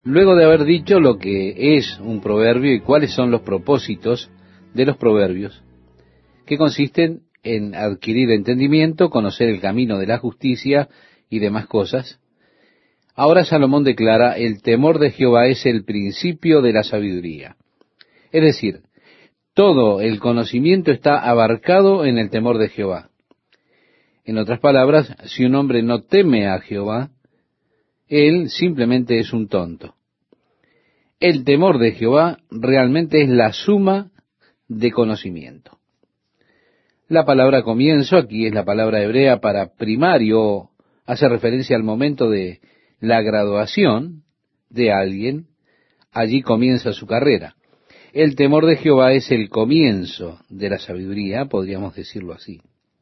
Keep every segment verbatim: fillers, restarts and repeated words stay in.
Luego de haber dicho lo que es un proverbio y cuáles son los propósitos de los proverbios, que consisten en adquirir entendimiento, conocer el camino de la justicia y demás cosas, ahora Salomón declara: el temor de Jehová es el principio de la sabiduría. Es decir, todo el conocimiento está abarcado en el temor de Jehová. En otras palabras, si un hombre no teme a Jehová, él simplemente es un tonto. El temor de Jehová realmente es la suma de conocimiento. La palabra comienzo aquí es la palabra hebrea para primario, hace referencia al momento de la graduación de alguien. Allí comienza su carrera. El temor de Jehová es el comienzo de la sabiduría, podríamos decirlo así.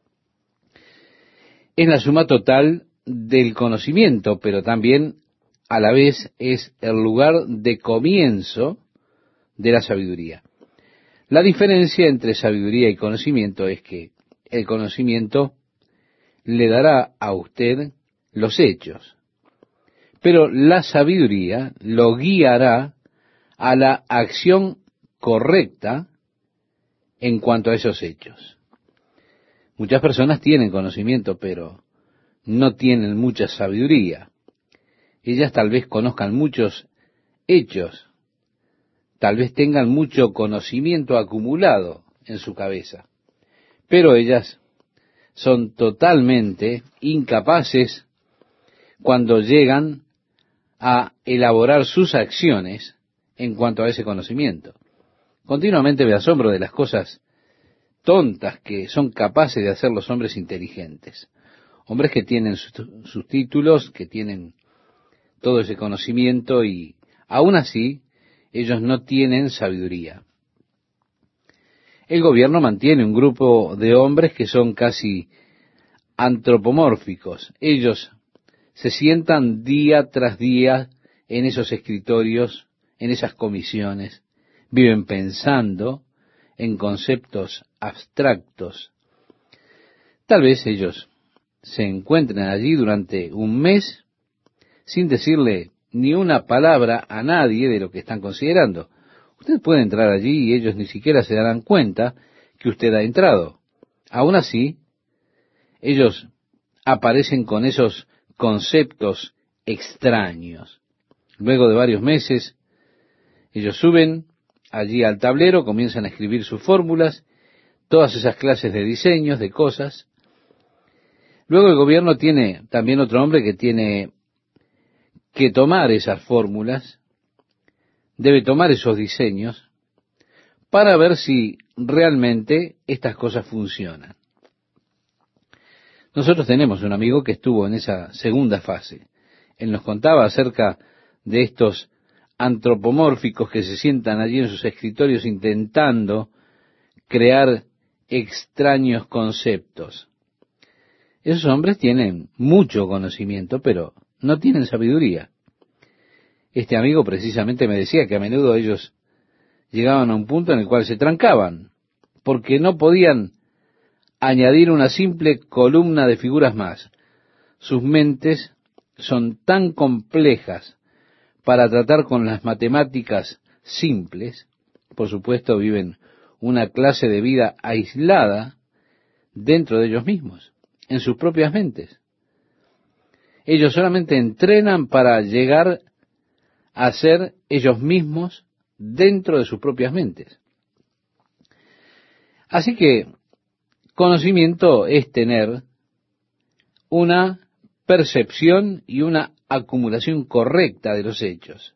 Es la suma total del conocimiento, pero también a la vez es el lugar de comienzo de la sabiduría. La diferencia entre sabiduría y conocimiento es que el conocimiento le dará a usted los hechos, pero la sabiduría lo guiará a la acción correcta en cuanto a esos hechos. Muchas personas tienen conocimiento, pero no tienen mucha sabiduría. Ellas tal vez conozcan muchos hechos, tal vez tengan mucho conocimiento acumulado en su cabeza, pero ellas son totalmente incapaces cuando llegan a elaborar sus acciones en cuanto a ese conocimiento. Continuamente me asombro de las cosas tontas que son capaces de hacer los hombres inteligentes. Hombres que tienen sus, sus títulos, que tienen todo ese conocimiento y aún así ellos no tienen sabiduría. El gobierno mantiene un grupo de hombres que son casi antropomórficos. Ellos se sientan día tras día en esos escritorios, en esas comisiones, viven pensando en conceptos abstractos. Tal vez ellos se encuentren allí durante un mes sin decirle ni una palabra a nadie de lo que están considerando. Usted puede entrar allí y ellos ni siquiera se darán cuenta que usted ha entrado. Aún así, ellos aparecen con esos conceptos extraños. Luego de varios meses, ellos suben allí al tablero, comienzan a escribir sus fórmulas, todas esas clases de diseños, de cosas. Luego el gobierno tiene también otro hombre que tiene que tomar esas fórmulas, debe tomar esos diseños para ver si realmente estas cosas funcionan. Nosotros tenemos un amigo que estuvo en esa segunda fase. Él nos contaba acerca de estos antropomórficos que se sientan allí en sus escritorios intentando crear extraños conceptos. Esos hombres tienen mucho conocimiento, pero no tienen sabiduría. Este amigo precisamente me decía que a menudo ellos llegaban a un punto en el cual se trancaban, porque no podían añadir una simple columna de figuras más. Sus mentes son tan complejas para tratar con las matemáticas simples. Por supuesto, viven una clase de vida aislada dentro de ellos mismos, en sus propias mentes. Ellos solamente entrenan para llegar a ser ellos mismos dentro de sus propias mentes. Así que conocimiento es tener una percepción y una acumulación correcta de los hechos.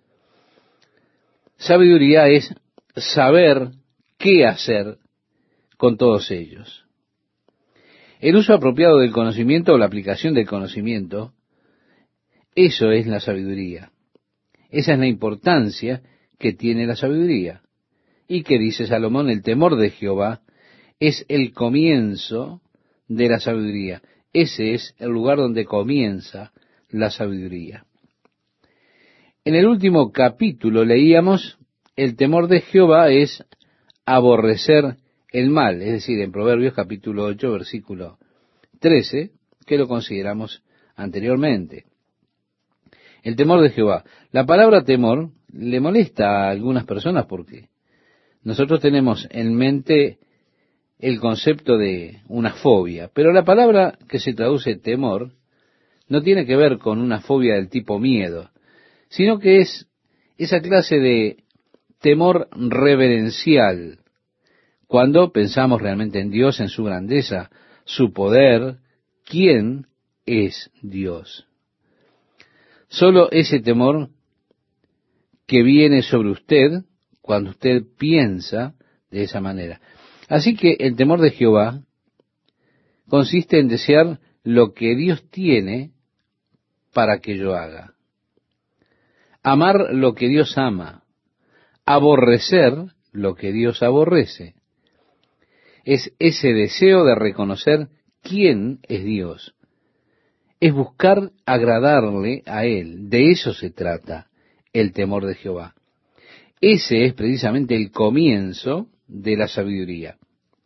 Sabiduría es saber qué hacer con todos ellos. El uso apropiado del conocimiento o la aplicación del conocimiento, eso es la sabiduría. Esa es la importancia que tiene la sabiduría. Y que dice Salomón: el temor de Jehová es el comienzo de la sabiduría. Ese es el lugar donde comienza la sabiduría. En el último capítulo leíamos: el temor de Jehová es aborrecer el mal, es decir, en Proverbios capítulo ocho, versículo trece, que lo consideramos anteriormente. El temor de Jehová. La palabra temor le molesta a algunas personas porque nosotros tenemos en mente el concepto de una fobia, pero la palabra que se traduce temor no tiene que ver con una fobia del tipo miedo, sino que es esa clase de temor reverencial, cuando pensamos realmente en Dios, en su grandeza, su poder, quién es Dios. Solo ese temor que viene sobre usted cuando usted piensa de esa manera. Así que el temor de Jehová consiste en desear lo que Dios tiene para que yo haga. Amar lo que Dios ama. Aborrecer lo que Dios aborrece. Es ese deseo de reconocer quién es Dios. Es buscar agradarle a Él. De eso se trata el temor de Jehová. Ese es precisamente el comienzo de la sabiduría.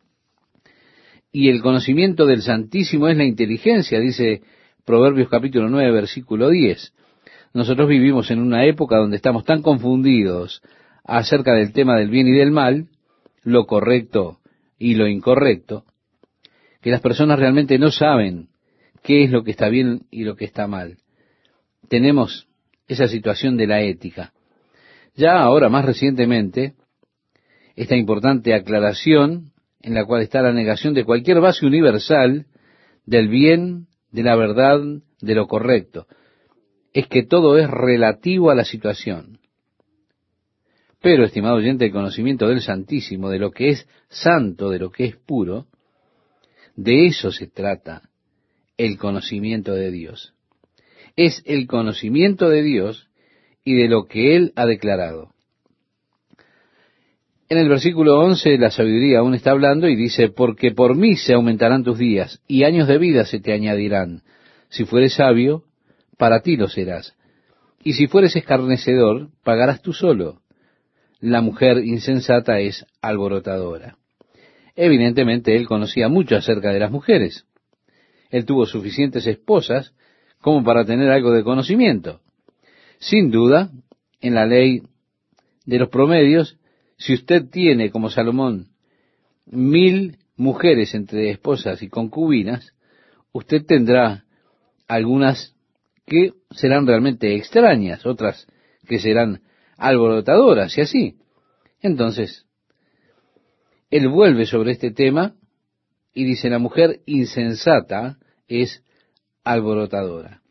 Y el conocimiento del Santísimo es la inteligencia, dice Proverbios capítulo nueve, versículo diez. Nosotros vivimos en una época donde estamos tan confundidos acerca del tema del bien y del mal, lo correcto y lo incorrecto, que las personas realmente no saben qué es lo que está bien y lo que está mal. Tenemos esa situación de la ética. Ya ahora, más recientemente, esta importante aclaración en la cual está la negación de cualquier base universal del bien, de la verdad, de lo correcto, es que todo es relativo a la situación. Pero, estimado oyente, el conocimiento del Santísimo, de lo que es santo, de lo que es puro, de eso se trata el conocimiento de Dios. Es el conocimiento de Dios y de lo que Él ha declarado. En el versículo once la sabiduría aún está hablando y dice, porque por mí se aumentarán tus días y años de vida se te añadirán. Si fueres sabio, para ti lo serás. Y si fueres escarnecedor, pagarás tú solo. La mujer insensata es alborotadora. Evidentemente él conocía mucho acerca de las mujeres. Él tuvo suficientes esposas como para tener algo de conocimiento. Sin duda, en la ley de los promedios, si usted tiene, como Salomón, mil mujeres entre esposas y concubinas, usted tendrá algunas que serán realmente extrañas, otras que serán alborotadoras y así. Entonces, él vuelve sobre este tema y dice, la mujer insensata es alborotadora.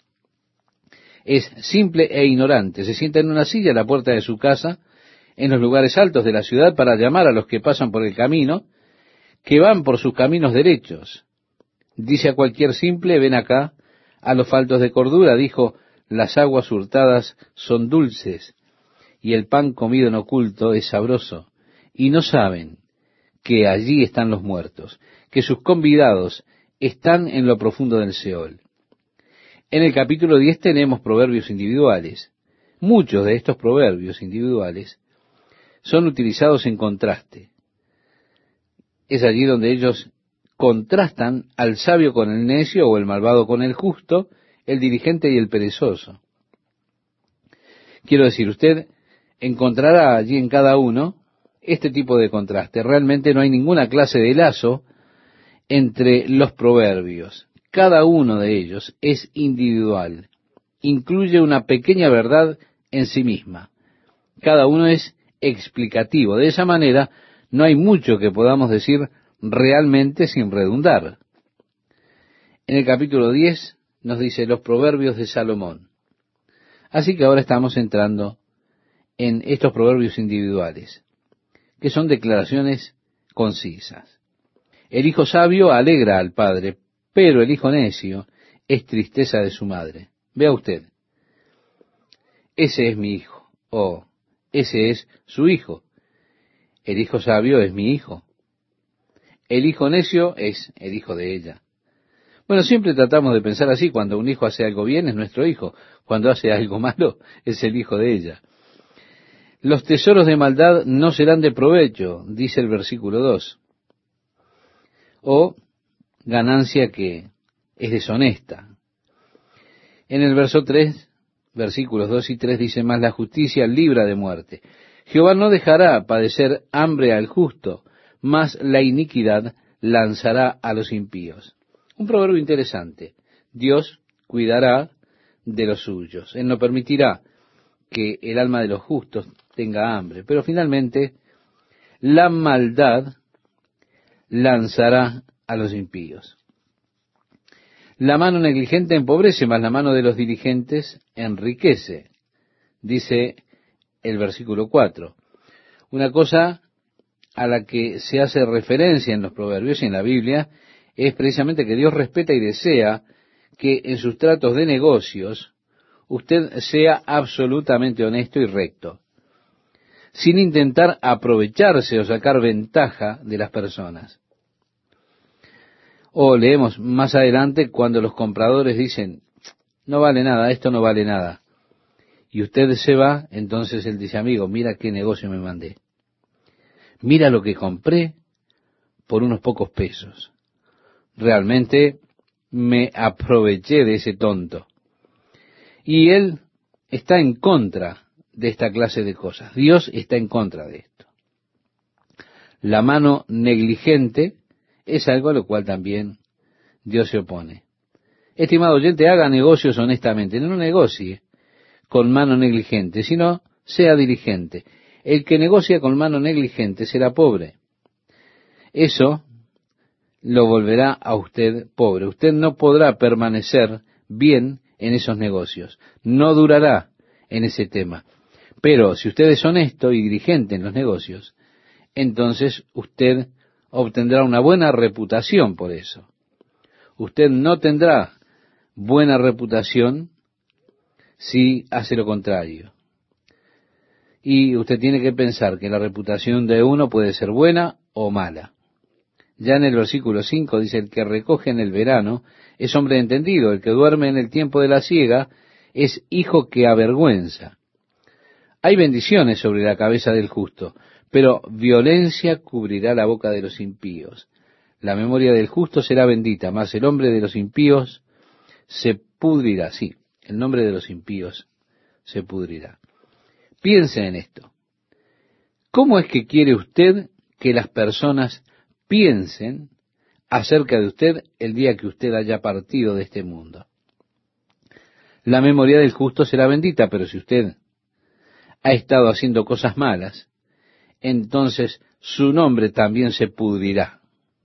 Es simple e ignorante. Se sienta en una silla a la puerta de su casa, en los lugares altos de la ciudad, para llamar a los que pasan por el camino, que van por sus caminos derechos. Dice a cualquier simple, ven acá, a los faltos de cordura, dijo, las aguas hurtadas son dulces, y el pan comido en oculto es sabroso, y no saben que allí están los muertos, que sus convidados están en lo profundo del Seol. En el capítulo diez tenemos proverbios individuales. Muchos de estos proverbios individuales son utilizados en contraste. Es allí donde ellos contrastan al sabio con el necio o el malvado con el justo, el diligente y el perezoso. Quiero decir, usted encontrará allí en cada uno este tipo de contraste. Realmente no hay ninguna clase de lazo entre los proverbios. Cada uno de ellos es individual. Incluye una pequeña verdad en sí misma. Cada uno es explicativo. De esa manera, no hay mucho que podamos decir realmente sin redundar. En el capítulo diez nos dice los proverbios de Salomón. Así que ahora estamos entrando en estos proverbios individuales, que son declaraciones concisas. El hijo sabio alegra al padre, pero el hijo necio es tristeza de su madre. Vea usted, ese es mi hijo, o ese es su hijo. El hijo sabio es mi hijo. El hijo necio es el hijo de ella. Bueno, siempre tratamos de pensar así. Cuando un hijo hace algo bien, es nuestro hijo. Cuando hace algo malo, es el hijo de ella. Los tesoros de maldad no serán de provecho, dice el versículo dos. O ganancia que es deshonesta. En el verso tres versículos dos y tres dice: más la justicia libra de muerte. Jehová no dejará padecer hambre al justo, mas la iniquidad lanzará a los impíos. Un proverbio interesante. Dios cuidará de los suyos. Él no permitirá que el alma de los justos tenga hambre. Pero finalmente, la maldad lanzará a los impíos. La mano negligente empobrece, mas la mano de los diligentes enriquece, dice el versículo cuatro. Una cosa a la que se hace referencia en los proverbios y en la Biblia es precisamente que Dios respeta y desea que en sus tratos de negocios usted sea absolutamente honesto y recto, sin intentar aprovecharse o sacar ventaja de las personas. O leemos más adelante cuando los compradores dicen: no vale nada, esto no vale nada. Y usted se va, entonces él dice: amigo, mira qué negocio me mandé. Mira lo que compré por unos pocos pesos. Realmente me aproveché de ese tonto. Y él está en contra de esta clase de cosas. Dios está en contra de esto. La mano negligente es algo a lo cual también Dios se opone. Estimado oyente, haga negocios honestamente. No negocie con mano negligente, sino sea diligente. El que negocia con mano negligente será pobre. Eso lo volverá a usted pobre. Usted no podrá permanecer bien en esos negocios. No durará en ese tema. Pero si usted es honesto y diligente en los negocios, entonces usted obtendrá una buena reputación por eso. Usted no tendrá buena reputación si hace lo contrario. Y usted tiene que pensar que la reputación de uno puede ser buena o mala. Ya en el versículo cinco dice: el que recoge en el verano es hombre entendido, el que duerme en el tiempo de la siega es hijo que avergüenza. Hay bendiciones sobre la cabeza del justo, pero violencia cubrirá la boca de los impíos. La memoria del justo será bendita, mas el hombre de los impíos se pudrirá. Sí, el nombre de los impíos se pudrirá. Piense en esto. ¿Cómo es que quiere usted que las personas piensen acerca de usted el día que usted haya partido de este mundo? La memoria del justo será bendita, pero si usted ha estado haciendo cosas malas, entonces su nombre también se pudrirá.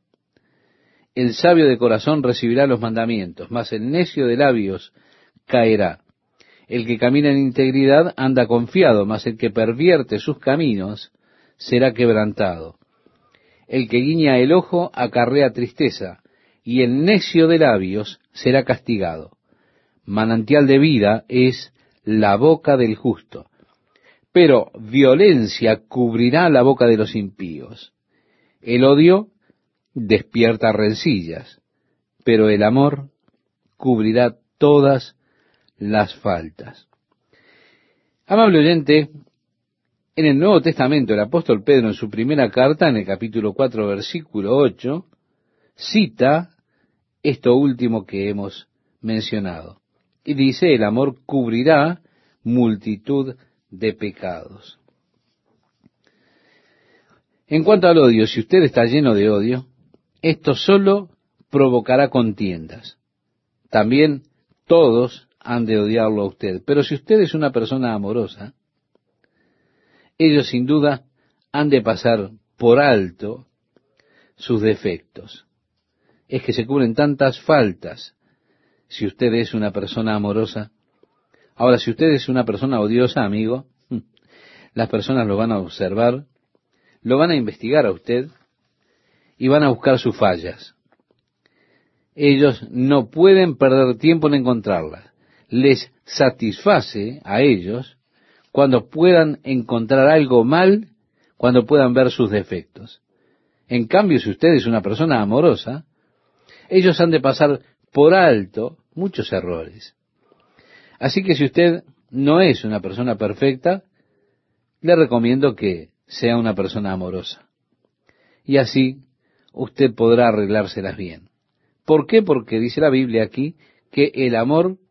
El sabio de corazón recibirá los mandamientos, mas el necio de labios caerá. El que camina en integridad anda confiado, mas el que pervierte sus caminos será quebrantado. El que guiña el ojo acarrea tristeza, y el necio de labios será castigado. Manantial de vida es la boca del justo, pero violencia cubrirá la boca de los impíos. El odio despierta rencillas, pero el amor cubrirá todas las faltas. Amable oyente, en el Nuevo Testamento el apóstol Pedro, en su primera carta, en el capítulo cuatro, versículo ocho, cita esto último que hemos mencionado. Y dice: el amor cubrirá multitud de pecados. En cuanto al odio, si usted está lleno de odio, esto solo provocará contiendas. También todos han de odiarlo a usted. Pero si usted es una persona amorosa, ellos sin duda han de pasar por alto sus defectos. Es que se cubren tantas faltas si usted es una persona amorosa. Ahora, si usted es una persona odiosa, amigo, las personas lo van a observar, lo van a investigar a usted y van a buscar sus fallas. Ellos no pueden perder tiempo en encontrarlas. Les satisface a ellos cuando puedan encontrar algo mal, cuando puedan ver sus defectos. En cambio, si usted es una persona amorosa, ellos han de pasar por alto muchos errores. Así que si usted no es una persona perfecta, le recomiendo que sea una persona amorosa. Y así usted podrá arreglárselas bien. ¿Por qué? Porque dice la Biblia aquí que el amor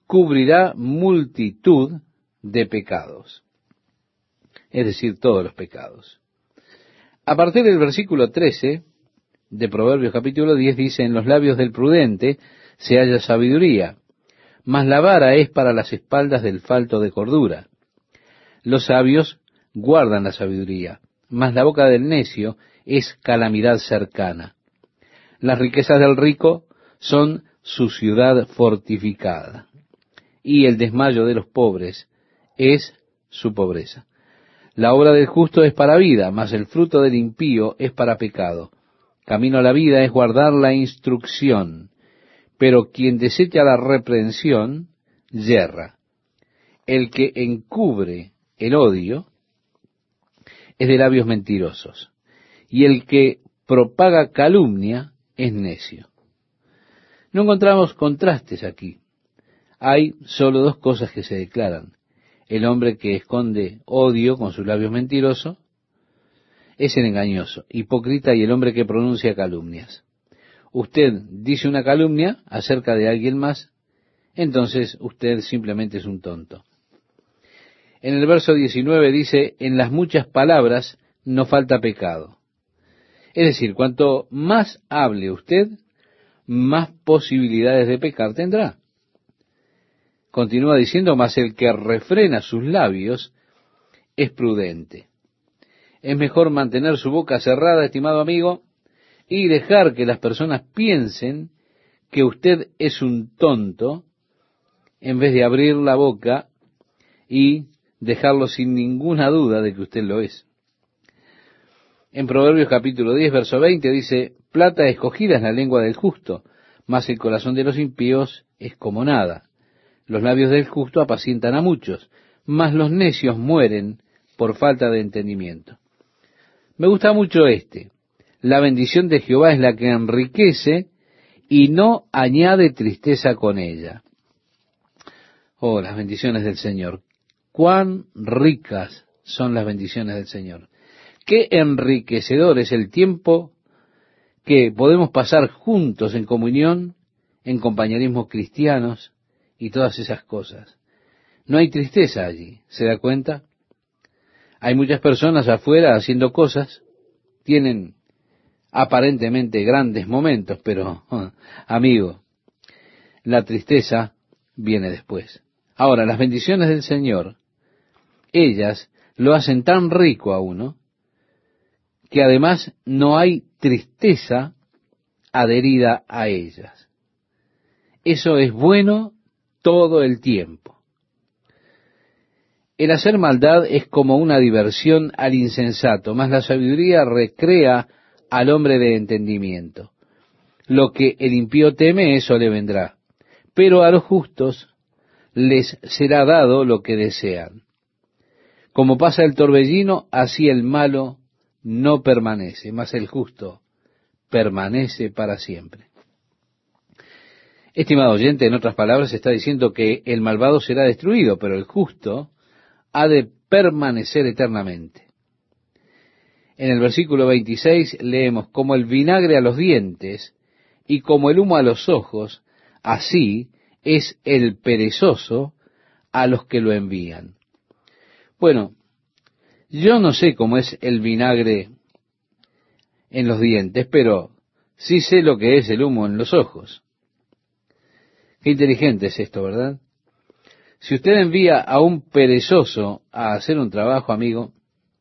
cubrirá multitud de pecados, es decir, todos los pecados. A partir del versículo trece de Proverbios capítulo diez dice: en los labios del prudente se halla sabiduría, mas la vara es para las espaldas del falto de cordura. Los sabios guardan la sabiduría, mas la boca del necio es calamidad cercana. Las riquezas del rico son su ciudad fortificada, y el desmayo de los pobres es su pobreza. La obra del justo es para vida, mas el fruto del impío es para pecado. Camino a la vida es guardar la instrucción, pero quien desecha la reprensión, yerra. El que encubre el odio es de labios mentirosos, y el que propaga calumnia es necio. No encontramos contrastes aquí. Hay solo dos cosas que se declaran. El hombre que esconde odio con sus labios mentirosos es el engañoso, hipócrita, y el hombre que pronuncia calumnias. Usted dice una calumnia acerca de alguien más, entonces usted simplemente es un tonto. En el verso diecinueve dice: en las muchas palabras no falta pecado. Es decir, cuanto más hable usted, más posibilidades de pecar tendrá. Continúa diciendo: mas el que refrena sus labios es prudente. Es mejor mantener su boca cerrada, estimado amigo, y dejar que las personas piensen que usted es un tonto, en vez de abrir la boca y dejarlo sin ninguna duda de que usted lo es. En Proverbios capítulo diez, verso veinte dice: plata escogida es la lengua del justo, mas el corazón de los impíos es como nada. Los labios del justo apacientan a muchos, mas los necios mueren por falta de entendimiento. Me gusta mucho este. La bendición de Jehová es la que enriquece y no añade tristeza con ella. Oh, las bendiciones del Señor. Cuán ricas son las bendiciones del Señor. Qué enriquecedor es el tiempo que podemos pasar juntos en comunión, en compañerismo cristianos y todas esas cosas. No hay tristeza allí, ¿se da cuenta? Hay muchas personas afuera haciendo cosas, tienen aparentemente grandes momentos, pero, oh, amigo, la tristeza viene después. Ahora, las bendiciones del Señor, ellas lo hacen tan rico a uno, que además no hay tristeza adherida a ellas. Eso es bueno todo el tiempo. El hacer maldad es como una diversión al insensato, mas la sabiduría recrea al hombre de entendimiento. Lo que el impío teme, eso le vendrá, pero a los justos les será dado lo que desean. Como pasa el torbellino, así el malo no permanece, mas el justo permanece para siempre. Estimado oyente, en otras palabras, está diciendo que el malvado será destruido, pero el justo ha de permanecer eternamente. En el versículo veintiséis leemos: como el vinagre a los dientes y como el humo a los ojos, así es el perezoso a los que lo envían. Bueno, yo no sé cómo es el vinagre en los dientes, pero sí sé lo que es el humo en los ojos. Qué inteligente es esto, ¿verdad? Si usted envía a un perezoso a hacer un trabajo, amigo,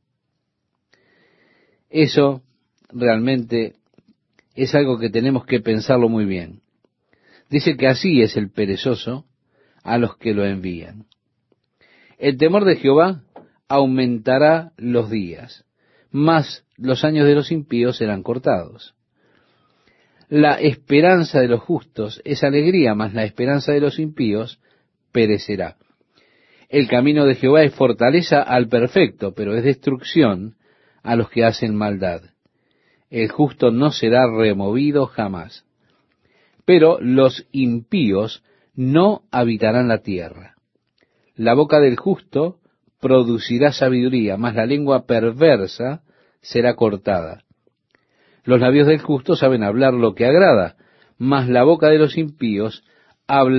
eso realmente es algo que tenemos que pensarlo muy bien. Dice que así es el perezoso a los que lo envían. El temor de Jehová aumentará los días, mas los años de los impíos serán cortados. La esperanza de los justos es alegría, mas la esperanza de los impíos perecerá. El camino de Jehová es fortaleza al perfecto, pero es destrucción a los que hacen maldad. El justo no será removido jamás, pero los impíos no habitarán la tierra. La boca del justo producirá sabiduría, mas la lengua perversa será cortada. Los labios del justo saben hablar lo que agrada, mas la boca de los impíos habla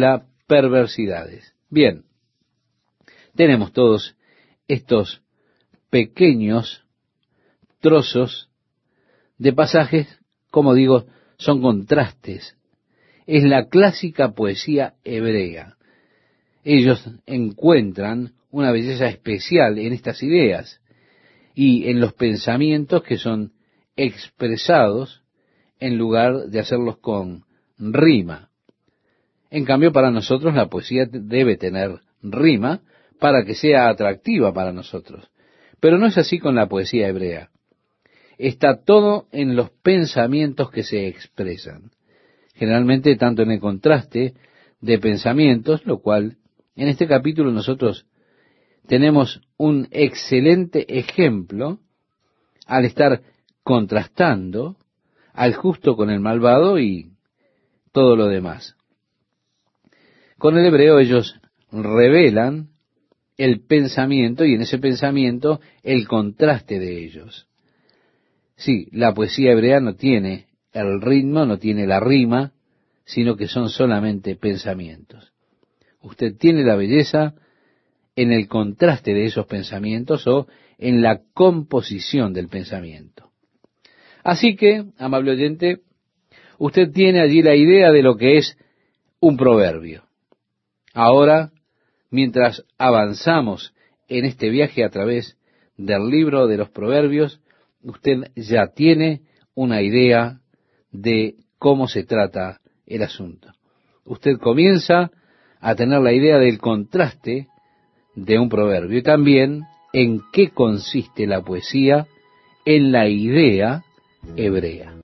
perversidades. Bien, tenemos todos estos pequeños trozos de pasajes, como digo, son contrastes. Es la clásica poesía hebrea. Ellos encuentran una belleza especial en estas ideas y en los pensamientos que son expresados en lugar de hacerlos con rima. En cambio, para nosotros la poesía debe tener rima para que sea atractiva para nosotros. Pero no es así con la poesía hebrea. Está todo en los pensamientos que se expresan. Generalmente tanto en el contraste de pensamientos, lo cual en este capítulo nosotros tenemos un excelente ejemplo al estar contrastando al justo con el malvado y todo lo demás. Con el hebreo ellos revelan el pensamiento y en ese pensamiento el contraste de ellos. Sí, la poesía hebrea no tiene el ritmo, no tiene la rima, sino que son solamente pensamientos. Usted tiene la belleza en el contraste de esos pensamientos o en la composición del pensamiento. Así que, amable oyente, usted tiene allí la idea de lo que es un proverbio. Ahora, mientras avanzamos en este viaje a través del libro de los proverbios, usted ya tiene una idea de cómo se trata el asunto. Usted comienza a tener la idea del contraste de un proverbio y también en qué consiste la poesía en la idea hebrea.